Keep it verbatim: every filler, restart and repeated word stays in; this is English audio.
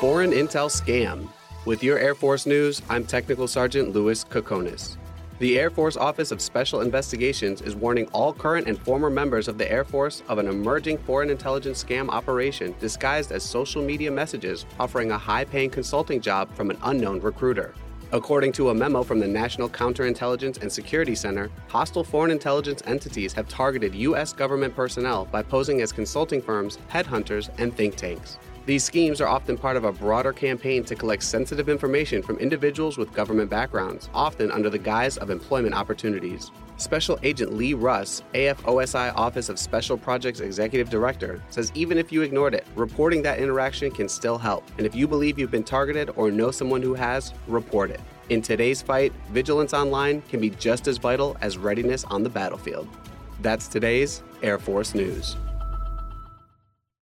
Foreign Intel Scam. With your Air Force news, I'm Technical Sergeant Louis Kokonis. The Air Force Office of Special Investigations is warning all current and former members of the Air Force of an emerging foreign intelligence scam operation disguised as social media messages offering a high-paying consulting job from an unknown recruiter. According to a memo from the National Counterintelligence and Security Center, hostile foreign intelligence entities have targeted U S government personnel by posing as consulting firms, headhunters, and think tanks. These schemes are often part of a broader campaign to collect sensitive information from individuals with government backgrounds, often under the guise of employment opportunities. Special Agent Lee Russ, A F O S I Office of Special Projects Executive Director, says even if you ignored it, reporting that interaction can still help. And if you believe you've been targeted or know someone who has, report it. In today's fight, vigilance online can be just as vital as readiness on the battlefield. That's today's Air Force News.